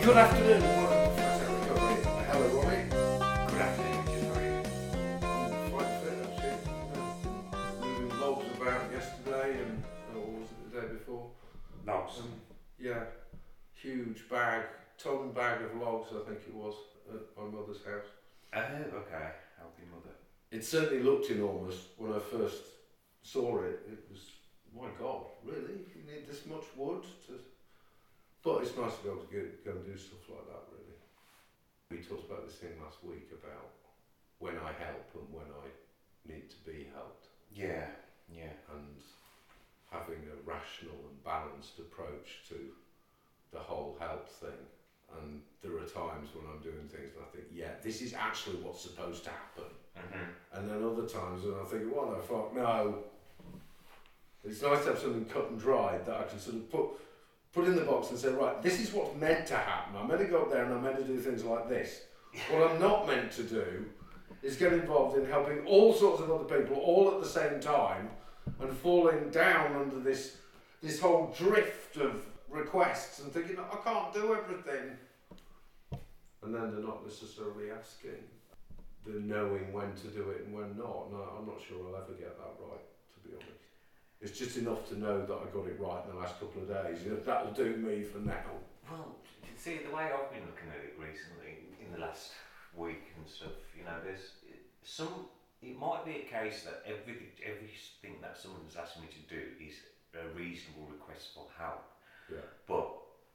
Good afternoon. Hello, Robbie. Good afternoon, Richard. How are you? I'm quite fit, actually. Moving logs about yesterday and or was it the day before? Logs. Yeah, huge bag, ton bag of logs, I think it was, at my mother's house. Oh, okay. Help your mother. It certainly looked enormous when I first saw it. It was, my God, really? You need this much wood to... But it's nice to be able to go and do stuff like that, really. We talked about this thing last week about when I help and when I need to be helped. Yeah. And having a rational and balanced approach to the whole help thing. And there are times when I'm doing things and I think, yeah, this is actually what's supposed to happen. Mm-hmm. And then other times when I think, what the fuck, no. It's nice to have something cut and dried that I can sort of put in the box and say, right, this is what's meant to happen. I'm meant to go up there and I'm meant to do things like this. What I'm not meant to do is get involved in helping all sorts of other people all at the same time and falling down under this whole drift of requests and thinking, I can't do everything. And then they're not necessarily asking. They're knowing when to do it and when not. No, I'm not sure I'll ever get that right, to be honest. It's just enough to know that I got it right in the last couple of days. You know, that'll do me for now. Well, you see, the way I've been looking at it recently, in the last week and stuff, you know, there's some... It might be a case that everything that someone's asking me to do is a reasonable request for help. Yeah. But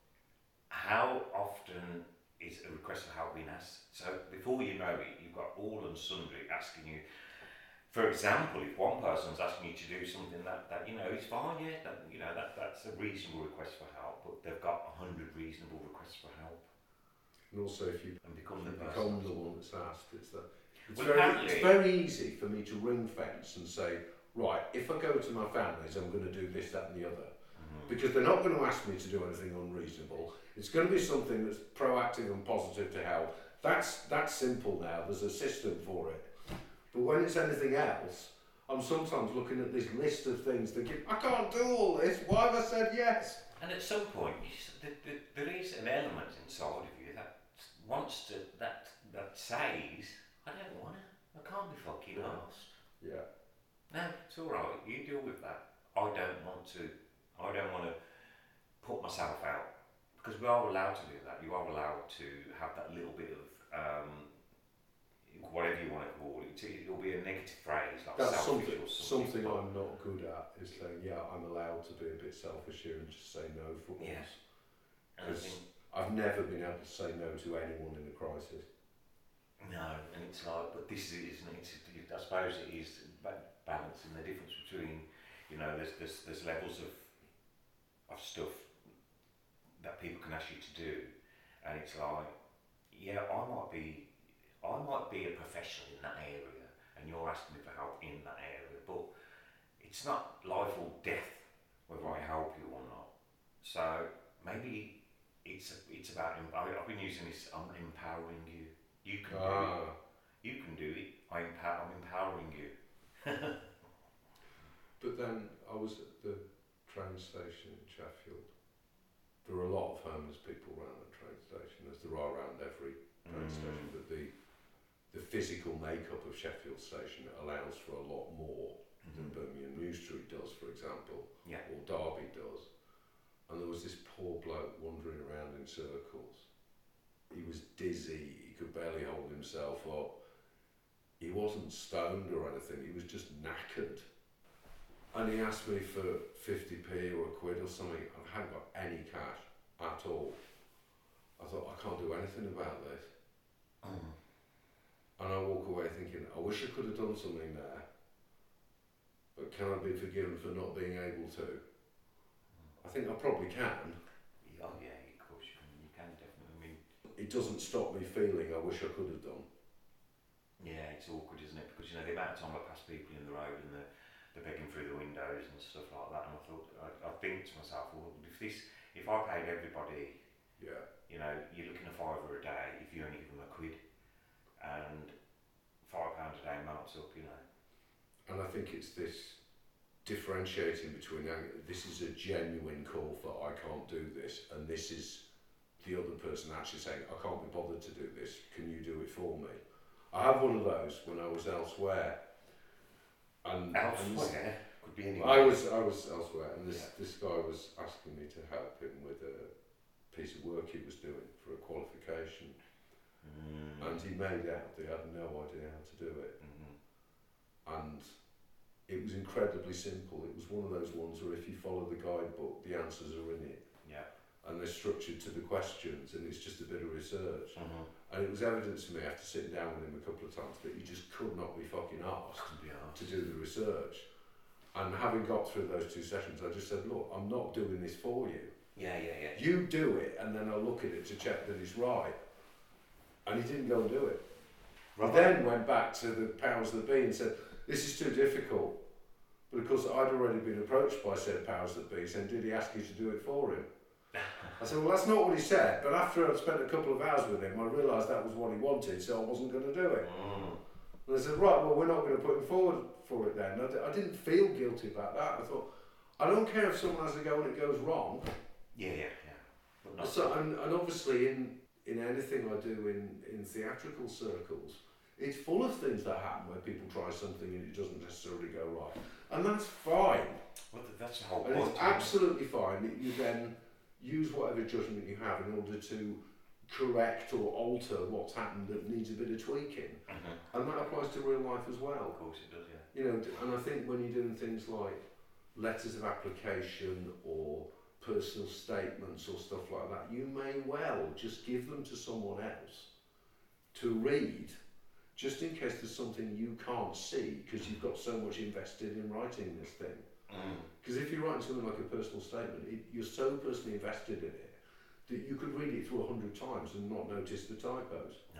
how often is a request for help being asked? So before you know it, you've got all and sundry asking you. For example, if one person's asking you to do something that you know is fine, yeah, that's a reasonable request for help, but they've got 100 reasonable requests for help. And also, if you become the one that's asked, it's Well, very easy for me to ring fence and say, right, if I go to my families, I'm going to do this, that, and the other. Because they're not going to ask me to do anything unreasonable. It's going to be something that's proactive and positive to help. That's simple now. There's a system for it. But when it's anything else, I'm sometimes looking at this list of things thinking, I can't do all this. Why have I said yes? And at some point, there is an element inside of you that wants to, that says, I don't want to. I can't be fucking arsed. Yeah. No, it's all right. You deal with that. I don't want to put myself out, because we are allowed to do that. You are allowed to have that little bit of whatever you want to call it. It'll be a negative phrase like that's selfish or something. Something I'm not good at is saying, yeah, I'm allowed to be a bit selfish here and just say no for once. Because I've never been able to say no to anyone in a crisis. No, and it's like, but this is, isn't it? I suppose it is balancing the difference between, you know, there's levels of stuff that people can ask you to do, and it's like, yeah, I might be a professional in that area, and you're asking me for help in that area, but it's not life or death whether I help you or not. So maybe it's about, I've been using this, I'm empowering you. You can do it. You can do it. I'm empowering you. But then I was at the train station in Sheffield. There are a lot of homeless people around the train station, as there are around every train station, but the physical makeup of Sheffield Station allows for a lot more than Birmingham New Street does, for example, or Derby does. And there was this poor bloke wandering around in circles. He was dizzy, he could barely hold himself up. He wasn't stoned or anything, he was just knackered. And he asked me for 50p or a quid or something. I hadn't got any cash at all. I thought, I can't do anything about this. And I walk away thinking, I wish I could have done something there, but can I be forgiven for not being able to? I think I probably can. Oh yeah, of course you can definitely. I mean, it doesn't stop me feeling I wish I could have done. Yeah, it's awkward, isn't it? Because, you know, the amount of time I pass people in the road and they're begging through the windows and stuff like that, and I think to myself, well, if I paid everybody, you know, you're looking at £5 a day if you only give them a quid, and £5 a day mounts up, you know. And I think it's this differentiating between this is a genuine call for I can't do this, and this is the other person actually saying, I can't be bothered to do this, can you do it for me? I had one of those when I was elsewhere. And elsewhere? Could be anywhere. I was elsewhere, and this guy was asking me to help him with a piece of work he was doing for a qualification. And he made out that he had no idea how to do it. And it was incredibly simple. It was one of those ones where if you follow the guidebook, the answers are in it. Yeah. And they're structured to the questions, and it's just a bit of research. And it was evident to me after sitting down with him a couple of times that he just could not be fucking arsed to do the research. And having got through those 2 sessions, I just said, look, I'm not doing this for you. Yeah. You do it, and then I'll look at it to check that it's right. And he didn't go and do it. Right. He then went back to the powers that be and said, this is too difficult. But of course, I'd already been approached by said powers that be saying, did he ask you to do it for him? I said, well, that's not what he said, but after I'd spent a couple of hours with him, I realised that was what he wanted, so I wasn't going to do it. And I said, right, well, we're not going to put him forward for it then. I didn't feel guilty about that. I thought, I don't care if someone has a go and it goes wrong. Yeah. So, and obviously in anything I do in theatrical circles, it's full of things that happen where people try something and it doesn't necessarily go right. And that's fine. Well, that's the whole point. And it's absolutely fine that you then use whatever judgment you have in order to correct or alter what's happened that needs a bit of tweaking. And that applies to real life as well. Of course it does, yeah. You know, and I think when you're doing things like letters of application or personal statements or stuff like that, you may well just give them to someone else to read, just in case there's something you can't see because you've got so much invested in writing this thing. Because if you're writing something like a personal statement, you're so personally invested in it that you could read it through 100 times and not notice the typos. No.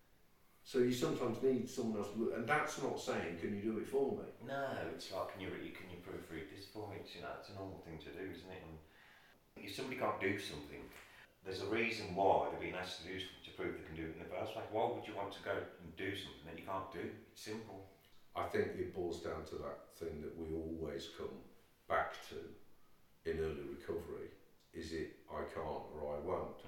So you sometimes need someone else to look, and that's not saying, can you do it for me? No, it's like, can you proofread this for me? It's, it's a normal thing to do, isn't it? And if somebody can't do something, there's a reason why they're being asked to do something to prove they can do it in the first place. Why would you want to go and do something that you can't do? It's simple. I think it boils down to that thing that we always come back to in early recovery. Is it I can't or I won't?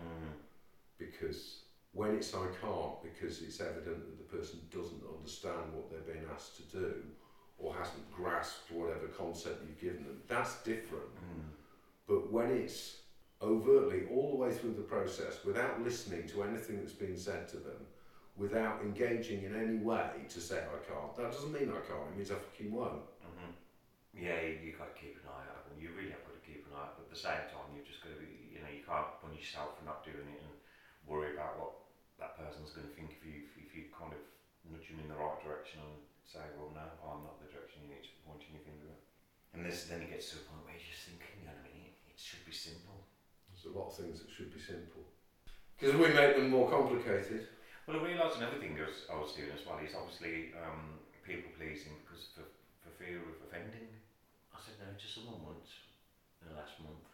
Because when it's I can't, because it's evident that the person doesn't understand what they're being asked to do or hasn't grasped whatever concept you've given them, that's different. But when it's overtly all the way through the process without listening to anything that's been said to them, without engaging in any way to say I can't, that doesn't mean I can't, it means I fucking won't. Yeah, you've got to keep an eye out, and you really have got to keep an eye out, but at the same time you've just got to be, you can't punish yourself for not doing it and worry about what that person's going to think if you kind of nudge them in the right direction and say, well, no, I'm not the direction you need to be pointing your finger at. And then it gets to a point where you're just thinking, it should be simple. There's a lot of things that should be simple. Because we make them more complicated. Well, I realised another thing I was doing as well is obviously people pleasing because for fear of offending. I said no to someone once in the last month,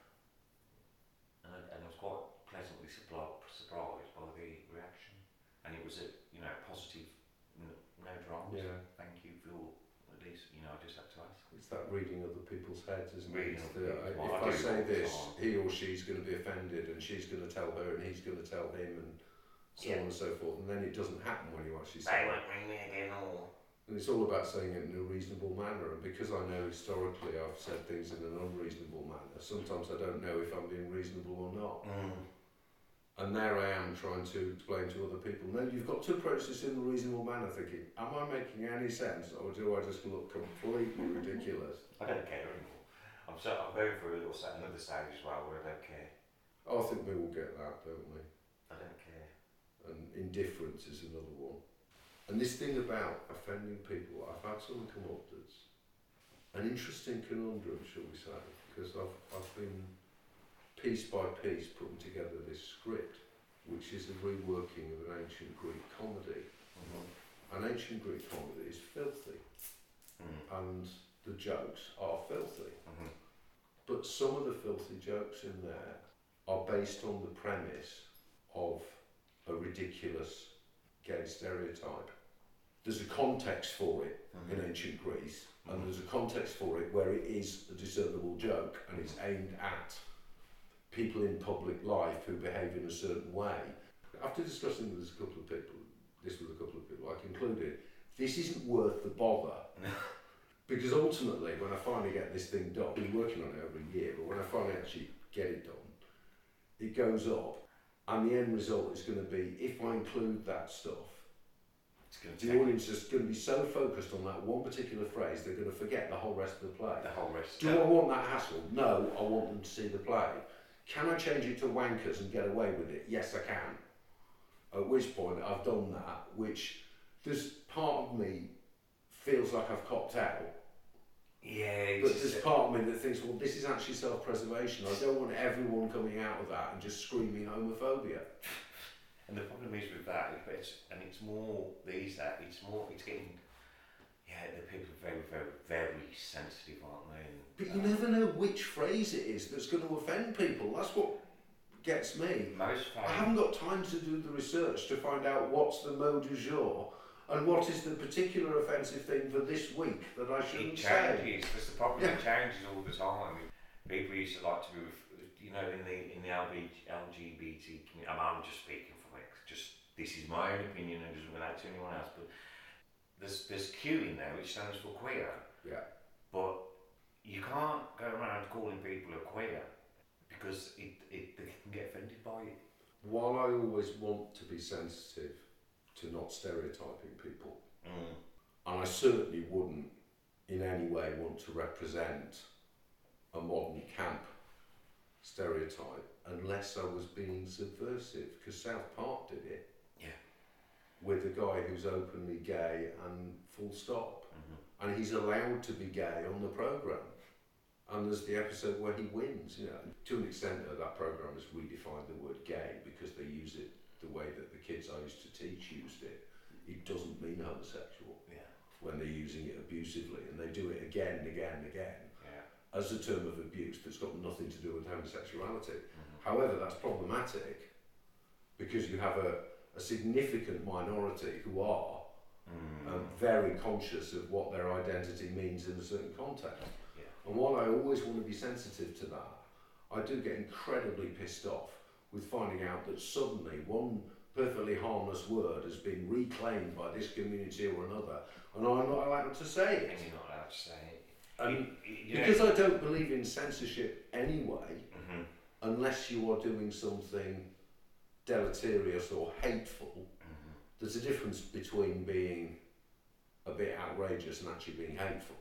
and I was quite pleasantly surprised by the reaction. And it was a positive, no dramas. Yeah. Thank you for at least I just had to ask. It's that reading other people's heads, isn't it? If I say this, he or she's going to be offended, and she's going to tell her, and he's going to tell him, and so on and so forth. And then it doesn't happen when you actually say it. They won't ring me again, or. And it's all about saying it in a reasonable manner. And because I know historically I've said things in an unreasonable manner, sometimes I don't know if I'm being reasonable or not. And there I am trying to explain to other people, no, you've got to approach this in a reasonable manner, thinking, am I making any sense, or do I just look completely ridiculous? I don't care anymore. I'm going through another stage as well where I don't care. I think we will get that, don't we? I don't care. And indifference is another one. And this thing about offending people, I've had someone come up that's an interesting conundrum, shall we say, because I've been piece by piece putting together this script, which is a reworking of an ancient Greek comedy. An ancient Greek comedy is filthy, and the jokes are filthy. But some of the filthy jokes in there are based on the premise of a ridiculous gay stereotype. There's a context for it in ancient Greece, and there's a context for it where it is a discernible joke and it's aimed at people in public life who behave in a certain way. After discussing with a couple of people, I concluded this isn't worth the bother. Because ultimately, when I finally get this thing done, I've been working on it over a year, but when I finally actually get it done, it goes up, and the end result is going to be, if I include that stuff, the audience is going to be so focused on that one particular phrase, they're going to forget the whole rest of the play. Do I want that hassle? No, I want them to see the play. Can I change it to wankers and get away with it? Yes, I can. At which point I've done that, which there's part of me feels like I've copped out. Yeah, but there's part of me that thinks, well, this is actually self-preservation. I don't want everyone coming out of that and just screaming homophobia. And the problem is with that, it's more these that it's getting, the people are very, very, very sensitive, aren't they? But you never know which phrase it is that's going to offend people. That's what gets me. I haven't got time to do the research to find out what's the mot du jour and what is the particular offensive thing for this week that I shouldn't say. It changes. That's the problem. It changes all the time. People used to like to be, in the LGBT community. I'm just speaking from it. Just this is my own opinion and doesn't relate to anyone else. But there's Q in there, which stands for queer. Yeah. But you can't go around calling people a queer because they can get offended by it. While I always want to be sensitive to not stereotyping people, and I certainly wouldn't in any way want to represent a modern camp stereotype unless I was being subversive, because South Park did it. Yeah. With a guy who's openly gay and full stop. Mm-hmm. And he's allowed to be gay on the programme. And there's the episode where he wins, To an extent that programme has redefined the word gay because they use it the way that the kids I used to teach used it. It doesn't mean homosexual when they're using it abusively, and they do it again and again and again as a term of abuse that's got nothing to do with homosexuality. Mm-hmm. However, that's problematic because you have a significant minority who are very conscious of what their identity means in a certain context. Yeah. And while I always want to be sensitive to that, I do get incredibly pissed off with finding out that suddenly one perfectly harmless word has been reclaimed by this community or another, and I'm not allowed to say it. And you're not allowed to say it. Because I don't believe in censorship anyway, unless you are doing something deleterious or hateful. There's a difference between being a bit outrageous and actually being hateful.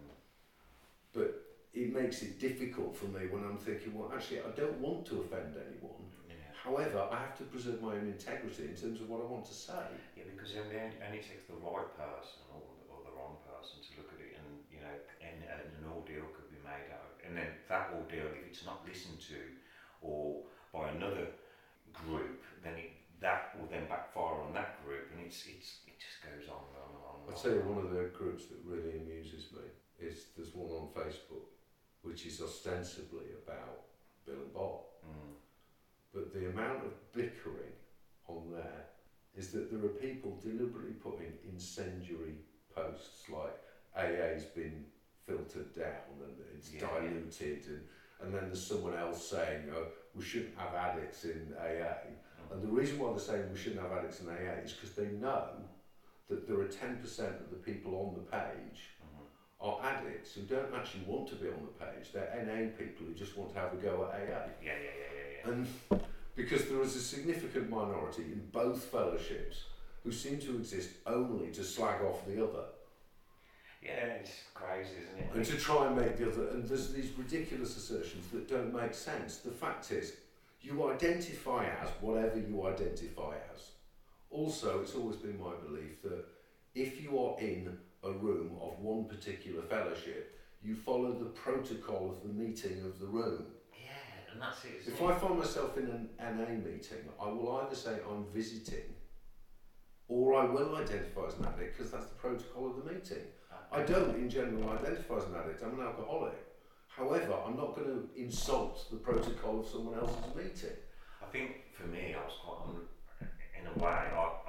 But it makes it difficult for me when I'm thinking, well, actually, I don't want to offend anyone. However, I have to preserve my own integrity in terms of what I want to say. Yeah, because it only takes the right person or the wrong person to look at it, and an ordeal could be made out. And then that ordeal, if it's not listened to or by another group, then that will then backfire on that group, and it just goes on and on and on. I'll tell you, one of the groups that really amuses me is there's one on Facebook which is ostensibly about Bill and Bob. But the amount of bickering on there is that there are people deliberately putting incendiary posts like AA's been filtered down and it's diluted, and then there's someone else saying, we shouldn't have addicts in AA. And the reason why they're saying we shouldn't have addicts in AA is because they know that there are 10% of the people on the page are addicts who don't actually want to be on the page. They're NA people who just want to have a go at AA. Yeah. And because there is a significant minority in both fellowships who seem to exist only to slag off the other. Yeah, it's crazy, isn't it? And to try and make the other, and there's these ridiculous assertions that don't make sense. The fact is, you identify as whatever you identify as. Also, it's always been my belief that if you are in a room of one particular fellowship, you follow the protocol of the meeting of the room. Yeah, and that's it. If I find myself in an NA meeting, I will either say I'm visiting, or I will identify as an addict because that's the protocol of the meeting. I don't, in general, identify as an addict. I'm an alcoholic. However, I'm not going to insult the protocol of someone else's meeting. I think for me, I was quite, in a way,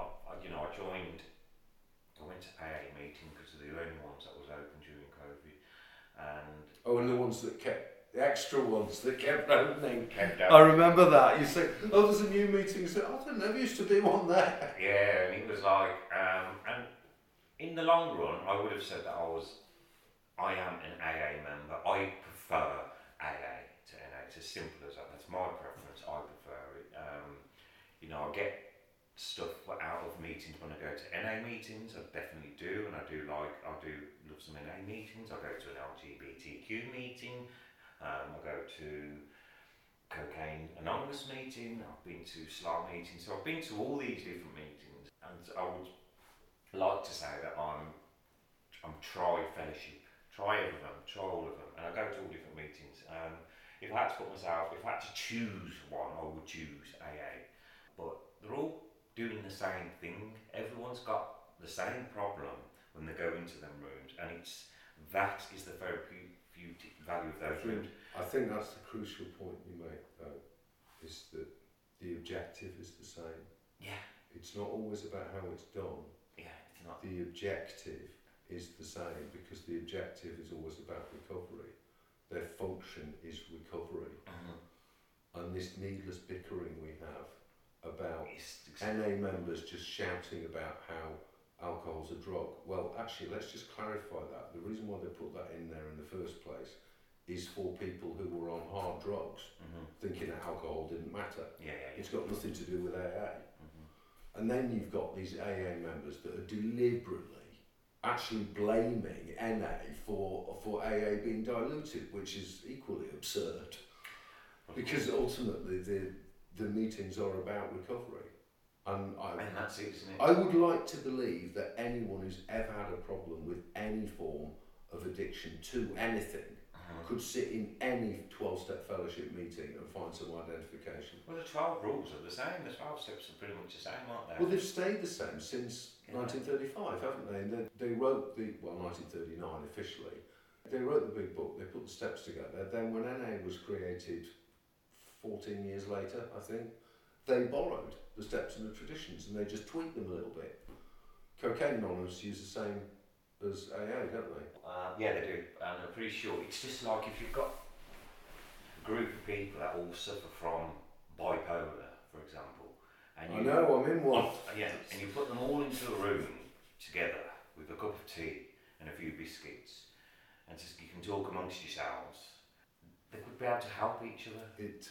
I went to AA meeting because they're the only ones that was open during COVID, and the ones that kept the extra ones that kept opening. Kept I remember that. You say, oh, there's a new meeting. You say, I don't know, there used to be one there. Yeah, and it was like, and in the long run, I would have said that I am an AA member. I prefer AA to NA. It's as simple as that. That's my preference. I prefer it. I get stuff out of meetings when I go to NA meetings. I definitely do, and I do love some NA meetings. I go to an LGBTQ meeting. I go to Cocaine Anonymous meeting. I've been to SLA meetings. So I've been to all these different meetings, and I would like to say that I'm tri-fellowship. Try every of them, try all of them, and I go to all different meetings. If I had to choose one, I would choose AA. But they're all doing the same thing. Everyone's got the same problem when they go into them rooms, and that is the therapeutic value of those rooms. I think that's the crucial point you make, though, is that the objective is the same. Yeah. It's not always about how it's done. Yeah, it's not. The objective is the same, because the objective is always about recovery. Their function is recovery. And this needless bickering we have about NA members just shouting about how alcohol's a drug. Well, actually, let's just clarify that. The reason why they put that in there in the first place is for people who were on hard drugs, thinking that alcohol didn't matter. Yeah. It's got nothing to do with AA. And then you've got these AA members that are deliberately actually blaming NA for AA being diluted, which is equally absurd. Because ultimately the meetings are about recovery. And that's it, isn't it? I would like to believe that anyone who's ever had a problem with any form of addiction to anything could sit in any 12-step fellowship meeting and find some identification. Well, the 12 rules are the same. The 12 steps are pretty much the same, aren't they? Well, they've stayed the same since 1935, haven't they? And they wrote 1939 officially. They wrote the big book, they put the steps together. Then when NA was created 14 years later, I think, they borrowed the steps and the traditions and they just tweaked them a little bit. Cocaine Anonymous use the same as AA, don't they? Yeah, they do. And I'm pretty sure it's just like if you've got a group of people that all suffer from bipolar, for example. And I know, I'm in one. Yeah, and you put them all into a room together with a cup of tea and a few biscuits, and just you can talk amongst yourselves. They could be able to help each other.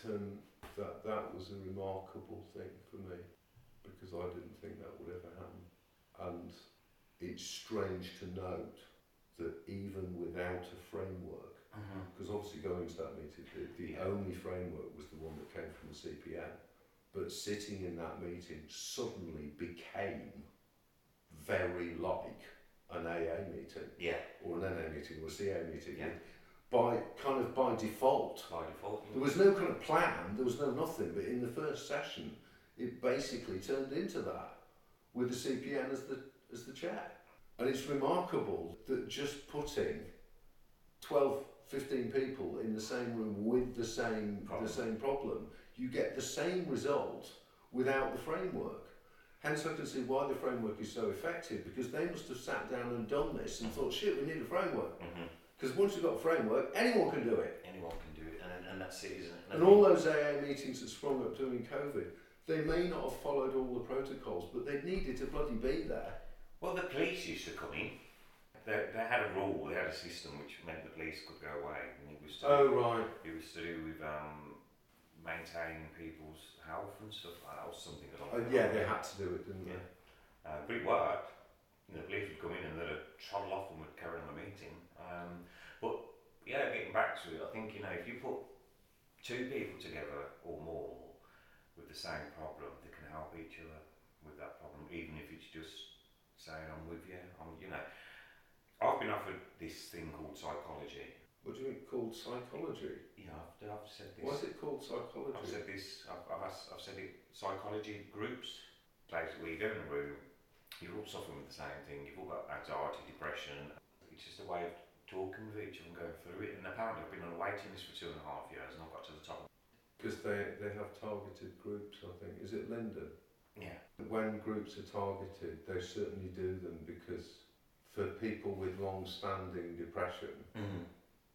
That was a remarkable thing for me, because I didn't think that would ever happen. And it's strange to note that even without a framework, because obviously going to that meeting, the only framework was the one that came from the CPN, but sitting in that meeting suddenly became very like an AA meeting, or an NA meeting, or a CA meeting, by default. There was no kind of plan, there was no nothing, but in the first session, it basically turned into that, with the CPN as the chair. And it's remarkable that just putting 12, 15 people in the same room with the same problem, you get the same result without the framework. Hence I can see why the framework is so effective, because they must have sat down and done this and thought, shit, we need a framework. Because once you've got a framework, anyone can do it. Anyone can do it, and that's it, isn't it? And all those AA meetings that sprung up during COVID, they may not have followed all the protocols, but they needed to bloody be there. Well, the police used to come in. They had a rule, they had a system which meant the police could go away. And it was to It was to do with maintaining people's health and stuff like that, or something along that. Yeah, they had to do it, didn't they? But it worked. The police would come in and they'd trundle off and would carry on the meeting. But yeah, getting back to it, I think, if you put two people together or more with the same problem, they can help each other with that problem, even if it's just saying, I'm with you. I've been offered this thing called psychology. What do you mean called psychology? Yeah, I've said this. Why is it called psychology? I've said this. I've said it. Psychology groups. Basically, you go in a room. You're all suffering with the same thing. You've all got anxiety, depression. It's just a way of talking with each other and going through it. And apparently, I've been on a waiting list for 2.5 years, and I've got to the top. Because they have targeted groups, I think. Is it Linden? Yeah. When groups are targeted, they certainly do them because for people with long-standing depression,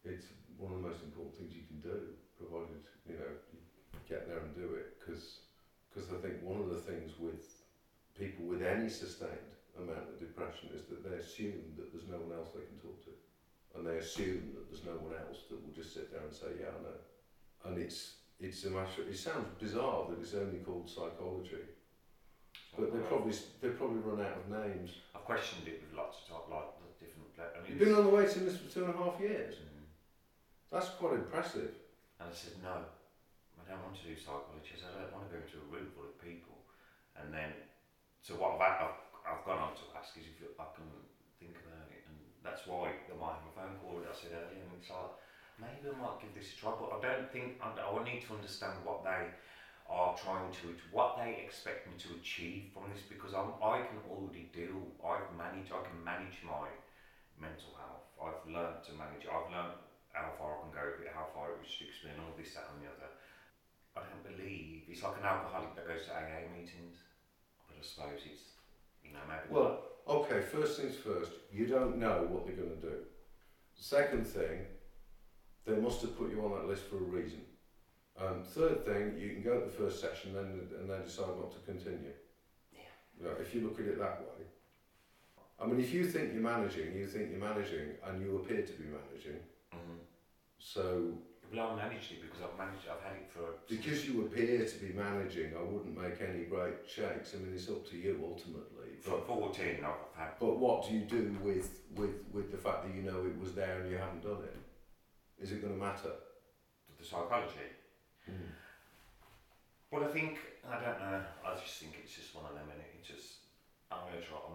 it's one of the most important things you can do, provided you get there and do it. Because I think one of the things with people with any sustained amount of depression is that they assume that there's no one else they can talk to, and they assume that there's no one else that will just sit there and say, yeah, I know. And it's a matter. It sounds bizarre that it's only called psychology, but they probably run out of names. I've questioned it with lots of different. You've been on the waiting list for 2.5 years. That's quite impressive. And I said, no, I don't want to do psychology. I said, I don't want to go into a room full of people. And then, so what I've gone on to ask is if I can think about it. And that's why I might have a phone call that I said earlier. And it's like, maybe I might give this a try. But I don't think, I need to understand what they are trying to, what they expect me to achieve from this. Because I can already I can manage my mental health. I've learned to manage it. I've learned how far I can go with it, how far it restricts me, and all this, that, and the other. I don't believe it's like an alcoholic that goes to AA meetings, but I suppose it's, maybe. Well, okay. First things first. You don't know what they're going to do. Second thing, they must have put you on that list for a reason. Third thing, you can go to the first session and then decide not to continue. Yeah. If you look at it that way. I mean, if you think you're managing, and you appear to be managing. So. Well, I managed it because I've had it for. Because you appear to be managing, I wouldn't make any great shakes. I mean, it's up to you ultimately. For 14, I've had. But what do you do with the fact that it was there and you haven't done it? Is it going to matter? The psychology. Well, I don't know. I just think it's just one of them, and it's just. I'm going to try.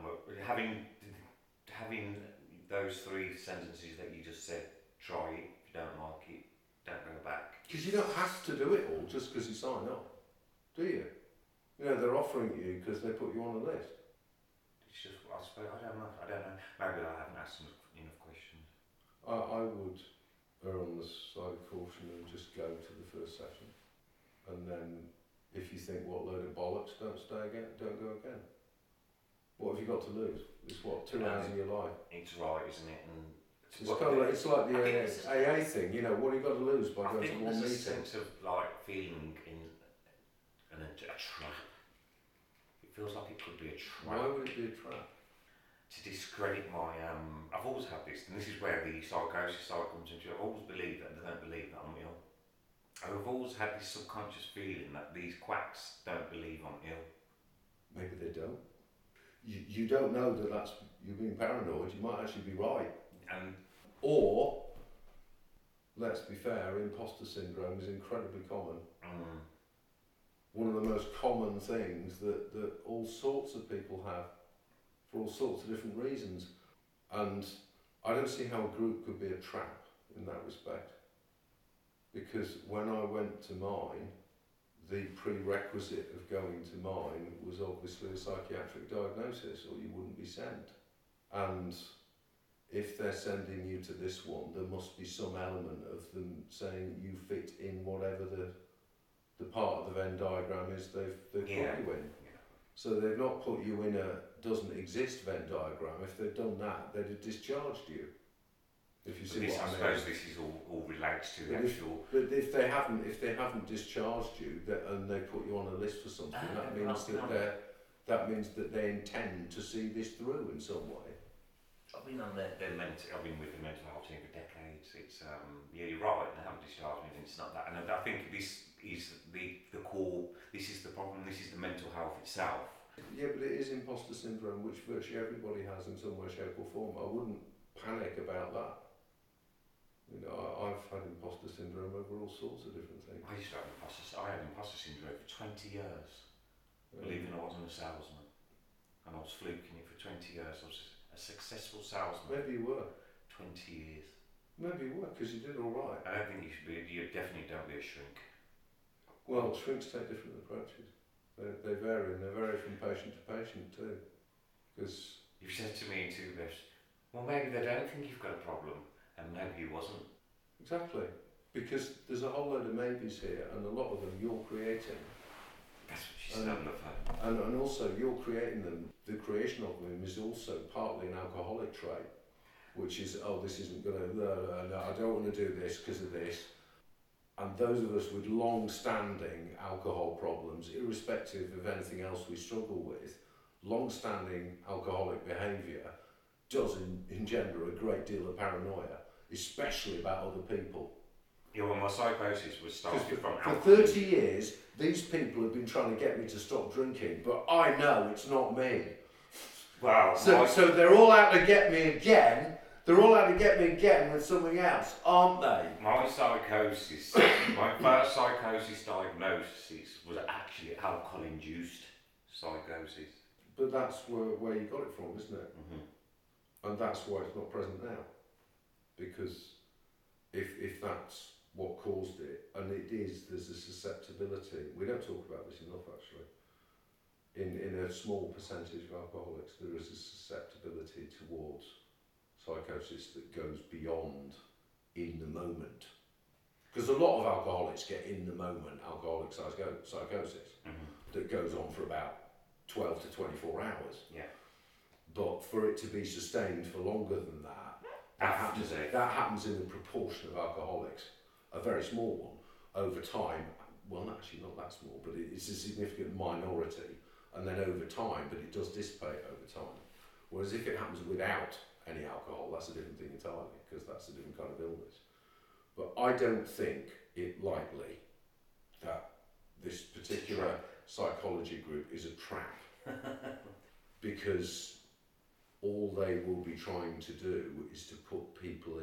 Having those 3 sentences that you just said. Try it. If you don't like it, don't go back. Because you don't have to do it all just because you sign up, do you? They're offering you because they put you on a list. It's just, I suppose, I don't know. Maybe I haven't asked enough questions. I would err on the side of caution and just go to the first session. And then if you think, what load of bollocks, don't go again. What have you got to lose? It's 2 hours of your life. It's right, isn't it? And it's like the AA thing, what have you got to lose by going to one meeting? I think there's a sense of feeling in a trap. It feels like it could be a trap. Why would it be a trap? To discredit my, I've always had this, and this is where the psychosis side comes into it. I've always believed that they don't believe that I'm ill. I've always had this subconscious feeling that these quacks don't believe I'm ill. Maybe they don't. You don't know that you're being paranoid, you might actually be right. Or, let's be fair, imposter syndrome is incredibly common. One of the most common things that all sorts of people have for all sorts of different reasons. And I don't see how a group could be a trap in that respect. Because when I went to mine, the prerequisite of going to mine was obviously a psychiatric diagnosis, or you wouldn't be sent. And if they're sending you to this one, there must be some element of them saying you fit in whatever the part of the Venn diagram is they've put you in. Yeah. So they've not put you in a doesn't exist Venn diagram. If they'd done that, they'd have discharged you. If you see what I mean. I suppose this is all relates to the actual. But if they haven't discharged you and they put you on a list for something, that means that they intend to see this through in some way. I've been with the mental health team for decades. It's you're right. They haven't discharged me. It's not that, and I think this is the core. This is the problem. This is the mental health itself. Yeah, but it is imposter syndrome, which virtually everybody has in some way, shape, or form. I wouldn't panic about that. I've had imposter syndrome over all sorts of different things. I had imposter syndrome for 20 years. Believing I wasn't a salesman, and I was fluking it for 20 years. I was a successful salesman. Maybe you were. 20 years. Maybe you were, because you did all right. I don't think you should be. You definitely don't be a shrink. Well, shrinks take different approaches. They vary, and they vary from patient to patient too. Because you've said to me in 2 breaths, well, maybe they don't think you've got a problem, and maybe you wasn't. Exactly, because there's a whole load of maybes here, and a lot of them you're creating. That's what she said on the phone. And also, you're creating them. The creation of them is also partly an alcoholic trait. which is, oh, this isn't going to, no, I don't want to do this because of this. And those of us with long-standing alcohol problems, irrespective of anything else we struggle with, long-standing alcoholic behaviour does engender a great deal of paranoia, especially about other people. Yeah, well, my psychosis was started from For alcohol. 30 years, these people have been trying to get me to stop drinking, but I know it's not me. Wow. So they're all out to get me again. They're all out to get me again with something else, aren't they? My psychosis, my first psychosis diagnosis was actually alcohol-induced psychosis. But that's where you got it from, isn't it? Mm-hmm. And that's why it's not present now. Because if that's what caused it, and it is, there's a susceptibility. We don't talk about this enough, actually. In a small percentage of alcoholics, there is a susceptibility towards psychosis that goes beyond in the moment. Because a lot of alcoholics get in the moment alcoholic psychosis that goes on for about 12 to 24 hours. Yeah. But for it to be sustained for longer than that, that happens in the proportion of alcoholics, a very small one, over time. Well, actually not that small, but it's a significant minority, and then over time, but it does dissipate over time. Whereas if it happens without any alcohol, that's a different thing entirely, because that's a different kind of illness. But I don't think it likely that this particular psychology group is a trap, because all they will be trying to do is to put people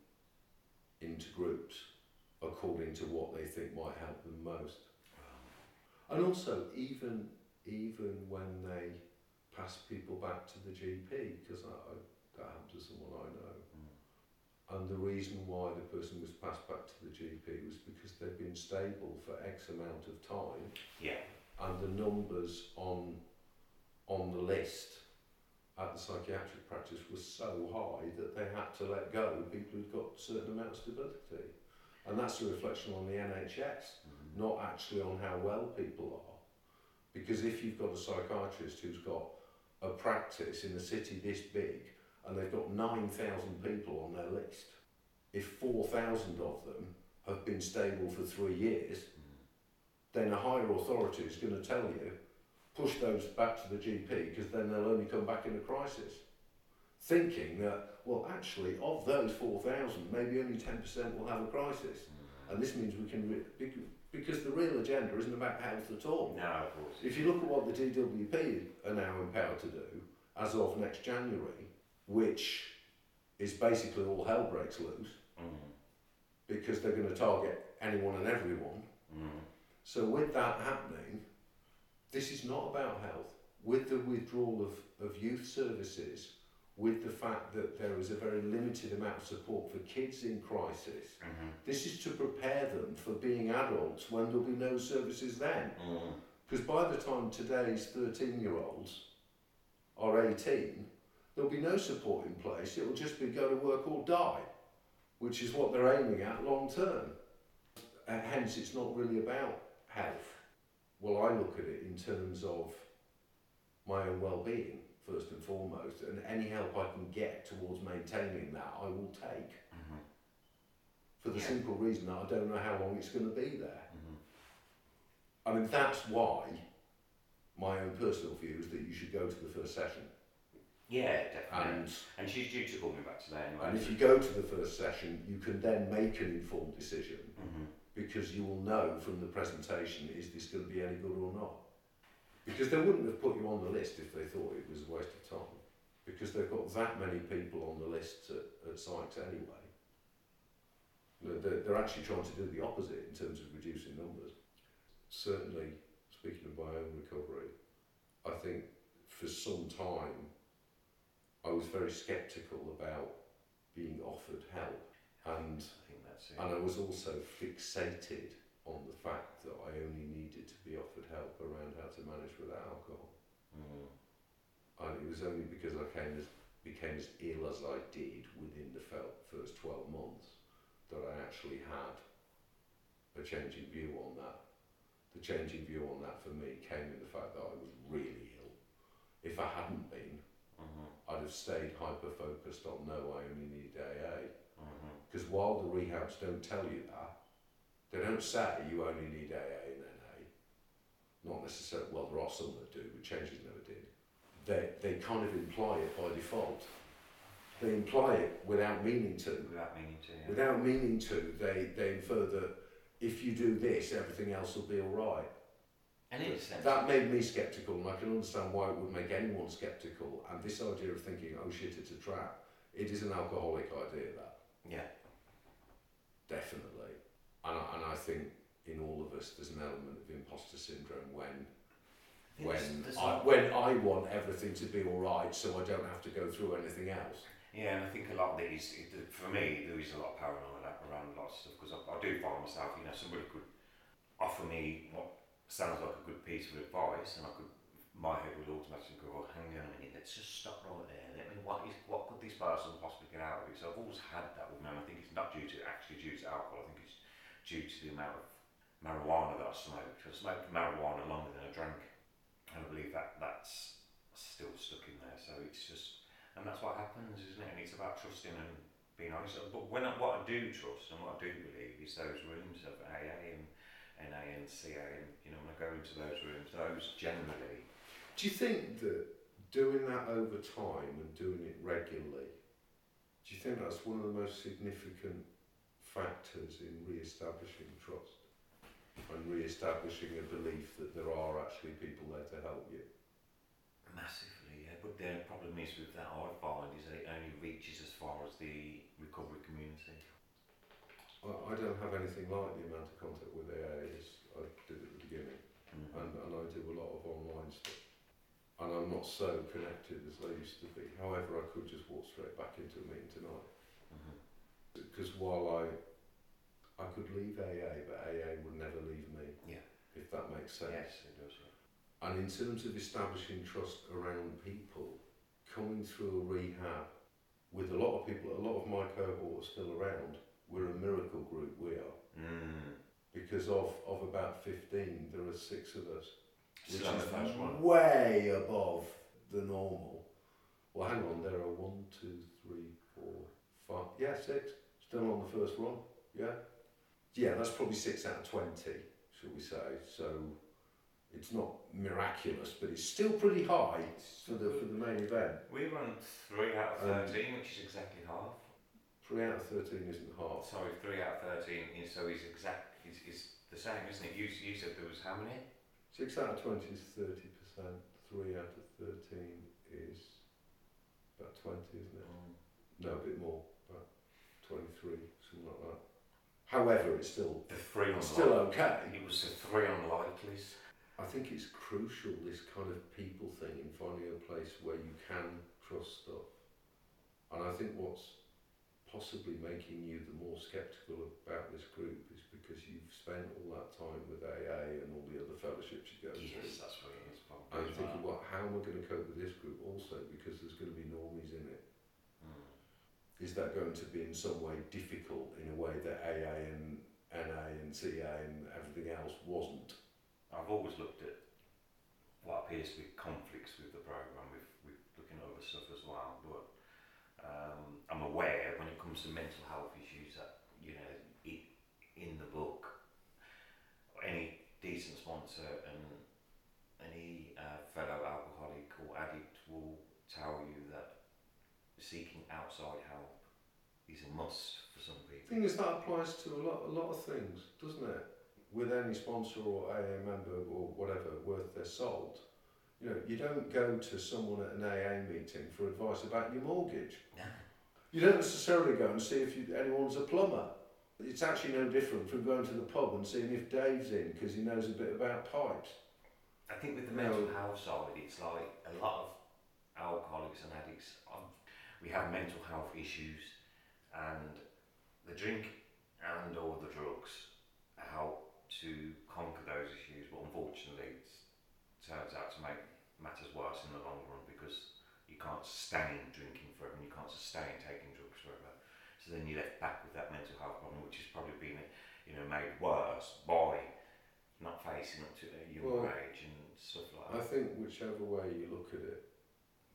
into groups according to what they think might help them most. And also, even when they pass people back to the GP, because that happened to someone I know. And the reason why the person was passed back to the GP was because they'd been stable for X amount of time. Yeah. And the numbers on the list at the psychiatric practice was so high that they had to let go people who'd got a certain amount of stability. And that's a reflection on the NHS, not actually on how well people are. Because if you've got a psychiatrist who's got a practice in a city this big, and they've got 9,000 people on their list, if 4,000 of them have been stable for 3 years, then a higher authority is going to tell you, push those back to the GP, because then they'll only come back in a crisis. Thinking that, well, actually, of those 4,000, maybe only 10% will have a crisis. And this means we can, because the real agenda isn't about health at all. No, of course. If you look at what the DWP are now empowered to do, as of next January, which is basically all hell breaks loose, because they're going to target anyone and everyone. So with that happening, this is not about health. With the withdrawal of youth services, with the fact that there is a very limited amount of support for kids in crisis, this is to prepare them for being adults when there'll be no services then. Because by the time today's 13-year-olds are 18, there'll be no support in place. It'll just be go to work or die, which is what they're aiming at long term. Hence, it's not really about health. Well, I look at it in terms of my own well-being, first and foremost, and any help I can get towards maintaining that, I will take. For the simple reason that I don't know how long it's going to be there. I mean, that's why my own personal view is that you should go to the first session. Yeah, definitely. And she's due to call me back today anyway. And if you go to the first session, you can then make an informed decision, because you will know from the presentation, is this going to be any good or not? Because they wouldn't have put you on the list if they thought it was a waste of time, because they've got that many people on the list at sites anyway. They're actually trying to do the opposite in terms of reducing numbers. Certainly, speaking of my own recovery, I think for some time I was very sceptical about being offered help, and I think that's it. I was also fixated on the fact that I only needed to be offered help around how to manage without alcohol. And it was only because I became as ill as I did within the first 12 months that I actually had a change in view on that. The change in view on that for me came in the fact that I was really ill. If I hadn't been, I'd have stayed hyper-focused on no, I only need AA. Mm-hmm. Because while the rehabs don't tell you that, they don't say you only need AA and NA. Not necessarily, well, there are some that do, but Changes never did. They kind of imply it by default. They imply it without meaning to. Without meaning to, yeah. Without meaning to, they infer that if you do this, everything else will be all right. And it's that made me sceptical, and I can understand why it would make anyone sceptical. And this idea of thinking, oh shit, it's a trap. It is an alcoholic idea, that. Yeah. Definitely. And I think in all of us there's an element of imposter syndrome when I want everything to be all right, so I don't have to go through anything else. Yeah, and I think a lot of it is, for me, there is a lot of paranoia around a lot of stuff, because I do find myself, somebody could offer me what sounds like a good piece of advice, and my head would automatically go, well, hang on a minute, let's just stop right there. What could this person possibly get out of it? So I've always had that with me, and I think it's not due to alcohol. I think it's due to the amount of marijuana that I smoked. I smoked marijuana longer than I drank, and I believe that's still stuck in there. So it's just, and that's what happens, isn't it? And it's about trusting and being honest. But what I do trust and what I do believe is those rooms of AA and NA and CA, and when I go into those rooms, those generally. Do you think that doing that over time and doing it regularly, do you think that's one of the most significant factors in re-establishing trust and re-establishing a belief that there are actually people there to help you? Massively, yeah. But the problem is with that, I find, is that it only reaches as far as the recovery community. I don't have anything like the amount of contact with AA as I did at the beginning, and I do a lot of online stuff. And I'm not so connected as I used to be. However, I could just walk straight back into a meeting tonight. Because while I could leave AA, but AA would never leave me. Yeah. If that makes sense. Yes, it does. Yeah. And in terms of establishing trust around people, coming through a rehab with a lot of people, a lot of my cohort are still around. We're a miracle group, we are. Because of about 15, there are 6 of us. Which is way above the normal. Well, hang on, there are 1, 2, 3, 4, 5, yeah, 6, still on the first run, yeah? Yeah, that's probably 6 out of 20, shall we say, so it's not miraculous, but it's still pretty high for the main event. We run 3 out of 13, which is exactly half. 3 out of 13 isn't half. Sorry, 3 out of 13 is the same, isn't it? You said there was how many? 6 out of 20 is 30%, 3 out of 13 is about 20, isn't it? No, a bit more, about 23, something like that. However, it's still okay. It was the 3 unlikelies. I think it's crucial, this kind of people thing, in finding a place where you can trust stuff. And I think what's possibly making you the more sceptical about this group is because you've spent all that time with AA and all the other fellowships you go to. Yes, that's what it is. And you're thinking, well, how am I going to cope with this group also, because there's going to be normies in it. Is that going to be in some way difficult in a way that AA and NA and CA and everything else wasn't? I've always looked at what appears to be conflicts with the programme, with looking at other stuff as well, but I'm aware when it comes to mental health issues that, in the book, any decent sponsor and any fellow alcoholic or addict will tell you that seeking outside help is a must for some people. The thing is, that applies to a lot of things, doesn't it? With any sponsor or AA member or whatever worth their salt, you don't go to someone at an AA meeting for advice about your mortgage. No. You don't necessarily go and see if anyone's a plumber. It's actually no different from going to the pub and seeing if Dave's in because he knows a bit about pipes. I think with the mental health side, it's like a lot of alcoholics and addicts, we have mental health issues, and the drink and or the drugs help to conquer those issues, but unfortunately it turns out to make matters worse in the long run, because you can't sustain drinking forever and you can't sustain taking drugs forever. So then you're left back with that mental health problem, which has probably been made worse by not facing up to a young age and stuff like that. I think whichever way you look at it,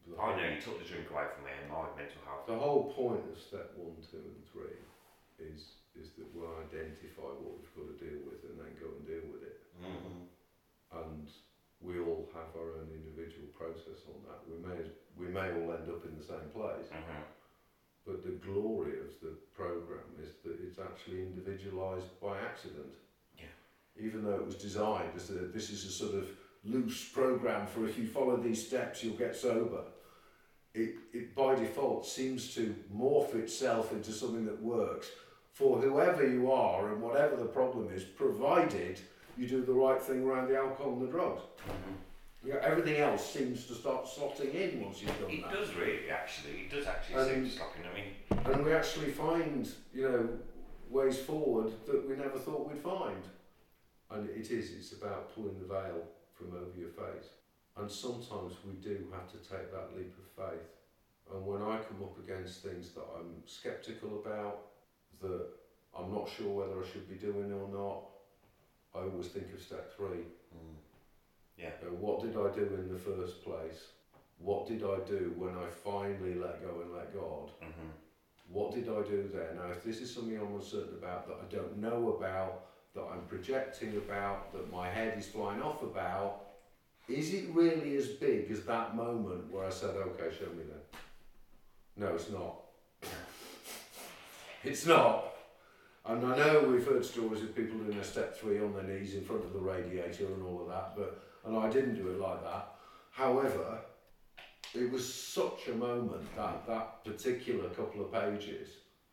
I know you took the drink away from me and my mental health. The whole point of step 1, 2 and 3 is that we'll identify what we've got to deal with and then go and deal with it. Mm-hmm. And we all have our own individual process on that. We may all end up in the same place, but the glory of the programme is that it's actually individualised by accident. Yeah. Even though it was designed as this is a sort of loose programme for if you follow these steps you'll get sober. It by default seems to morph itself into something that works for whoever you are and whatever the problem is, provided you do the right thing around the alcohol and the drugs. Yeah, everything else seems to start slotting in once you've done that. It does really, actually. It does actually seem to slot in. I mean, and we actually find, ways forward that we never thought we'd find. And it's about pulling the veil from over your face. And sometimes we do have to take that leap of faith. And when I come up against things that I'm sceptical about, that I'm not sure whether I should be doing or not, I always think of step 3. Yeah. What did I do in the first place? What did I do when I finally let go and let God? What did I do there? Now, if this is something I'm uncertain about, that I don't know about, that I'm projecting about, that my head is flying off about, is it really as big as that moment where I said, okay, show me then? No, it's not. It's not. And I know we've heard stories of people doing a step 3 on their knees in front of the radiator and all of that, and I didn't do it like that. However, it was such a moment, that particular couple of pages,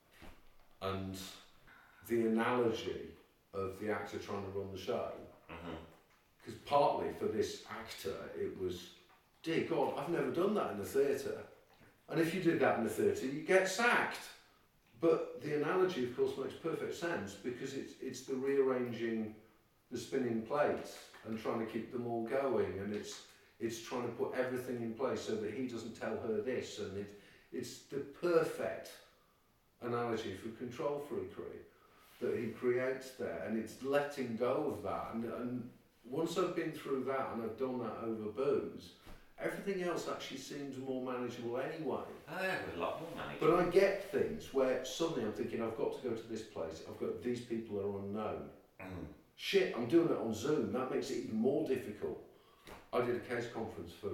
and the analogy of the actor trying to run the show, because partly for this actor it was, dear God, I've never done that in the theatre, and if you did that in the theatre you get sacked. But the analogy of course makes perfect sense, because it's the rearranging the spinning plates and trying to keep them all going, and it's trying to put everything in place so that he doesn't tell her this, and it's the perfect analogy for control freakery that he creates there, and it's letting go of that, and once I've been through that and I've done that over booze, everything else actually seems more manageable anyway. Oh, yeah, a lot more manageable. But I get things where suddenly I'm thinking, I've got to go to this place, these people are unknown. Shit, I'm doing it on Zoom, that makes it even more difficult. I did a case conference for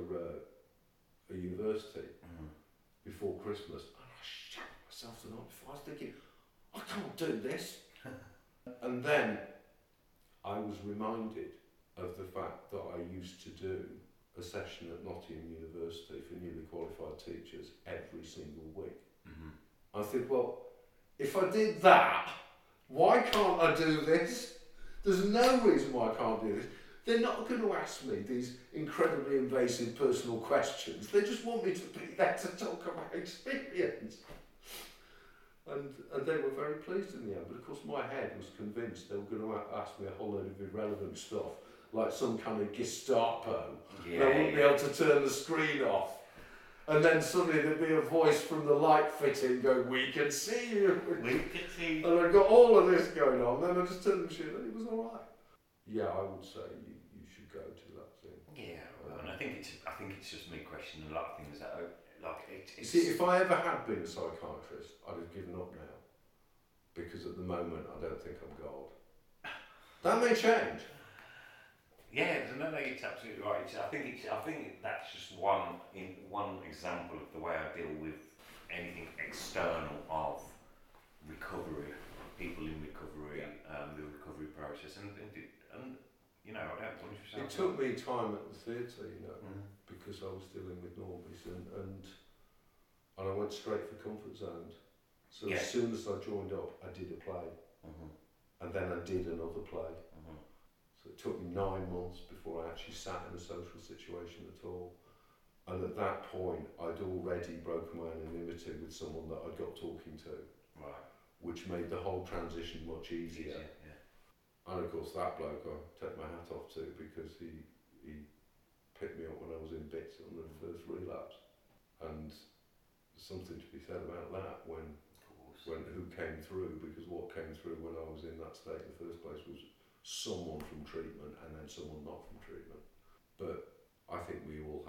a university before Christmas, and I shot myself the night before. I was thinking, I can't do this. And then I was reminded of the fact that I used to do a session at Nottingham University for newly qualified teachers every single week. I think, well, if I did that, why can't I do this? There's no reason why I can't do this. They're not going to ask me these incredibly invasive personal questions. They just want me to be there to talk about experience. And they were very pleased in the end. But of course my head was convinced they were going to ask me a whole load of irrelevant stuff, like some kind of Gestapo. They wouldn't be able to turn the screen off. And then suddenly there'd be a voice from the light fitting going, we can see you. We can see you. And I got all of this going on. Then I just turned the machine and it was all right. Yeah, I would say you should go to that thing. Yeah, well, and I think it's just me questioning a lot of things that are, it's... See, if I ever had been a psychiatrist, I'd have given up now. Because at the moment, I don't think I'm God. That may change. Yeah, no, it's absolutely right. I think that's just one example of the way I deal with anything external of recovery, people in recovery, the recovery process, and I don't punish myself. It took me time at the theatre, because I was dealing with normies, and I went straight for comfort zones. So as soon as I joined up, I did a play, and then I did another play. So it took me 9 months before I actually sat in a social situation at all. And at that point, I'd already broken my anonymity with someone that I'd got talking to, which made the whole transition much easier. And of course, that bloke I take my hat off to, because he picked me up when I was in bits on the first relapse. And there's something to be said about that when who came through, because what came through when I was in that state in the first place was someone from treatment and then someone not from treatment. But I think we all have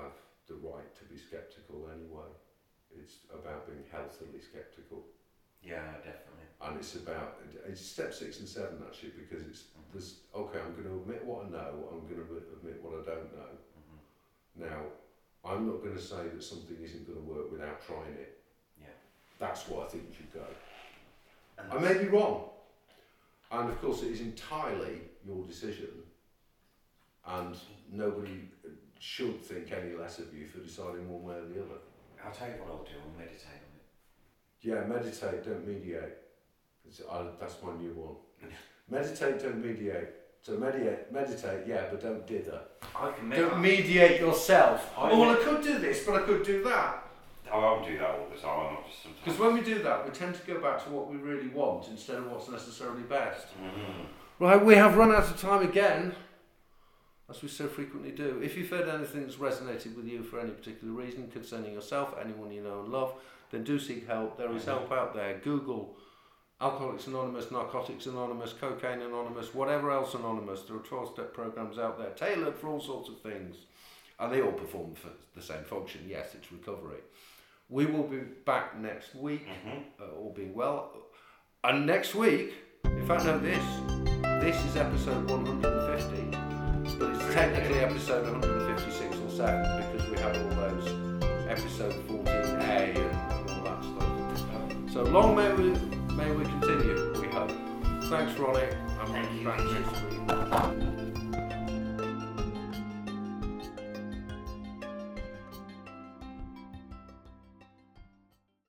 the right to be sceptical anyway. It's about being healthily sceptical. Yeah, definitely. And it's step 6 and 7 actually, because there's, okay, I'm going to admit what I know, I'm going to admit what I don't know. Now, I'm not going to say that something isn't going to work without trying it. Yeah. That's what I think you should go. I may be wrong. And of course it is entirely your decision, and nobody should think any less of you for deciding one way or the other. I'll tell you what I'll do, I'll meditate on it. Yeah, meditate, don't mediate. That's my new one. Meditate, don't mediate. So meditate, yeah, but don't dither. Don't mediate yourself. Well, I could do this, but I could do that. I won't do that all the time, not just sometimes. Because when we do that, we tend to go back to what we really want instead of what's necessarily best. Right, we have run out of time again, as we so frequently do. If you've heard anything that's resonated with you for any particular reason concerning yourself, anyone you know and love, then do seek help. There is help out there. Google Alcoholics Anonymous, Narcotics Anonymous, Cocaine Anonymous, whatever else anonymous. There are 12-step programs out there tailored for all sorts of things. And they all perform for the same function. Yes, it's recovery. We will be back next week, all being well. And next week, in fact, no, this is episode 150, but it's technically episode 156 or 7 because we have all those episode 14A and all that stuff. So long may we continue, we hope. Thanks, Ronnie. I'm back next week.